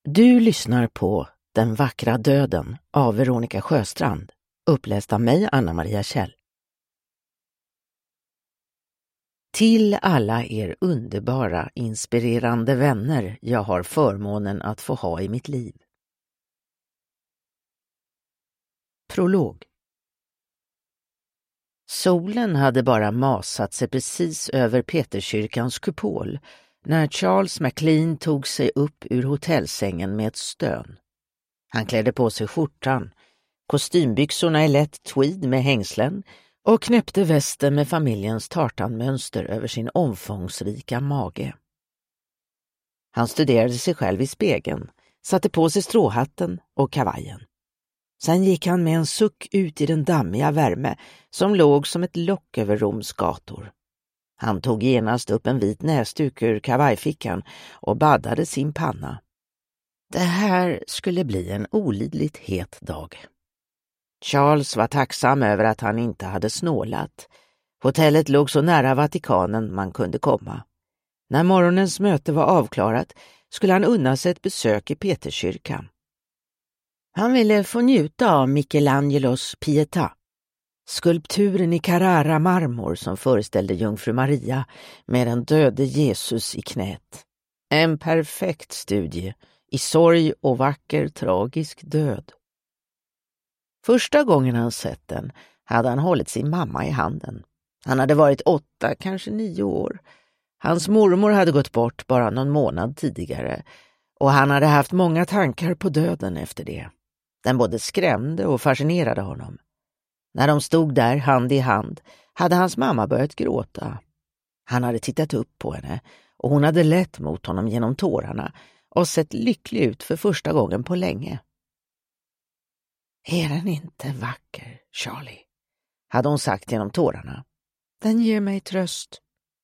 Du lyssnar på Den vackra döden av Veronica Sjöstrand, uppläst av mig, Anna-Maria Kjell. Till alla er underbara, inspirerande vänner jag har förmånen att få ha i mitt liv. Prolog. Solen hade bara masat sig precis över Peterskyrkans kupol när Charles MacLean tog sig upp ur hotellsängen med ett stön. Han klädde på sig skjortan, kostymbyxorna i lätt tweed med hängslen och knäppte västen med familjens tartanmönster över sin omfångsrika mage. Han studerade sig själv i spegeln, satte på sig stråhatten och kavajen. Sen gick han med en suck ut i den dammiga värme som låg som ett lock över Roms gator. Han tog genast upp en vit näsduk ur kavajfickan och baddade sin panna. Det här skulle bli en olidligt het dag. Charles var tacksam över att han inte hade snålat. Hotellet låg så nära Vatikanen man kunde komma. När morgonens möte var avklarat skulle han unna sig ett besök i Peterskyrkan. Han ville få njuta av Michelangelos Pietà, skulpturen i Carrara-marmor som föreställde jungfru Maria med den döde Jesus i knät. En perfekt studie i sorg och vacker tragisk död. Första gången han sett den hade han hållit sin mamma i handen. Han hade varit 8, kanske 9 år. Hans mormor hade gått bort bara någon månad tidigare och han hade haft många tankar på döden efter det. Den både skrämde och fascinerade honom. När de stod där hand i hand hade hans mamma börjat gråta. Han hade tittat upp på henne och hon hade lett mot honom genom tårarna och sett lycklig ut för första gången på länge. Är den inte vacker, Charlie? Hade hon sagt genom tårarna. Den ger mig tröst.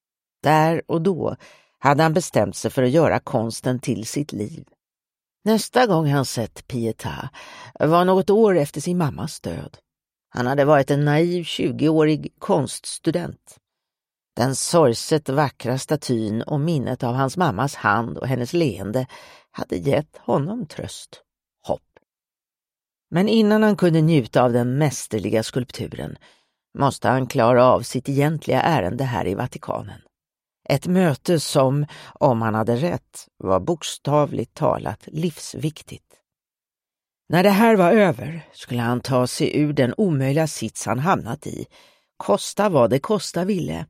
Där och då hade han bestämt sig för att göra konsten till sitt liv. Nästa gång han sett Pietà var något år efter sin mammas död. Han hade varit en naiv 20-årig konststudent. Den sorgset vackra statyn och minnet av hans mammas hand och hennes leende hade gett honom tröst, hopp. Men innan han kunde njuta av den mästerliga skulpturen måste han klara av sitt egentliga ärende här i Vatikanen. Ett möte som, om han hade rätt, var bokstavligt talat livsviktigt. När det här var över skulle han ta sig ur den omöjliga sits han hamnat i, kosta vad det kosta ville.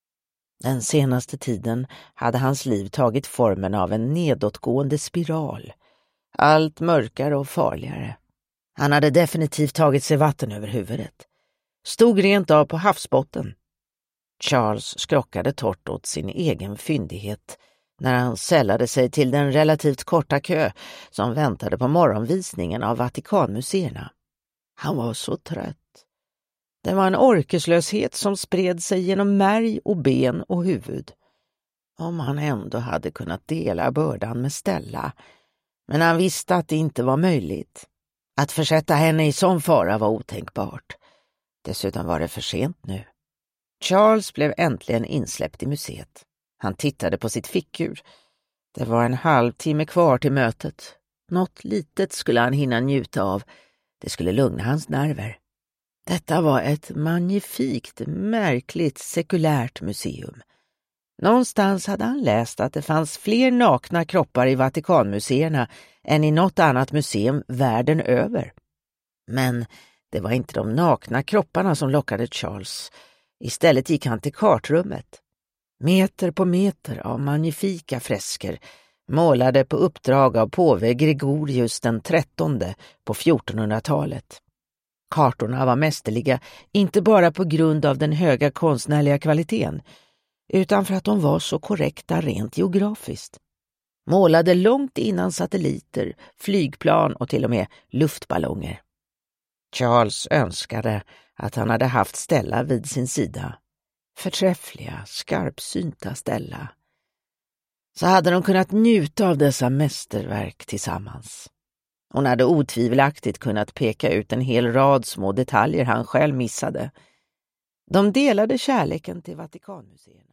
Den senaste tiden hade hans liv tagit formen av en nedåtgående spiral, allt mörkare och farligare. Han hade definitivt tagit sig vatten över huvudet, stod rent av på havsbotten. Charles skrockade torrt åt sin egen fyndighet när han sällade sig till den relativt korta kö som väntade på morgonvisningen av Vatikanmuseerna. Han var så trött. Det var en orkeslöshet som spred sig genom märg och ben och huvud. Om han ändå hade kunnat dela bördan med Stella, men han visste att det inte var möjligt. Att försätta henne i sån fara var otänkbart. Dessutom var det för sent nu. Charles blev äntligen insläppt i museet. Han tittade på sitt fickur. Det var en halvtimme kvar till mötet. Något litet skulle han hinna njuta av. Det skulle lugna hans nerver. Detta var ett magnifikt, märkligt, sekulärt museum. Någonstans hade han läst att det fanns fler nakna kroppar i Vatikanmuseerna än i något annat museum världen över. Men det var inte de nakna kropparna som lockade Charles. Istället gick han till kartrummet. Meter på meter av magnifika fresker målade på uppdrag av påve Gregorius den 13 på 1400-talet. Kartorna var mästerliga inte bara på grund av den höga konstnärliga kvaliteten utan för att de var så korrekta rent geografiskt. Målade långt innan satelliter, flygplan och till och med luftballonger. Charles önskade att han hade haft Stella vid sin sida. Förträffliga, skarpsynta Stella. Så hade de kunnat njuta av dessa mästerverk tillsammans. Hon hade otvivelaktigt kunnat peka ut en hel rad små detaljer han själv missade. De delade kärleken till Vatikanmuseerna.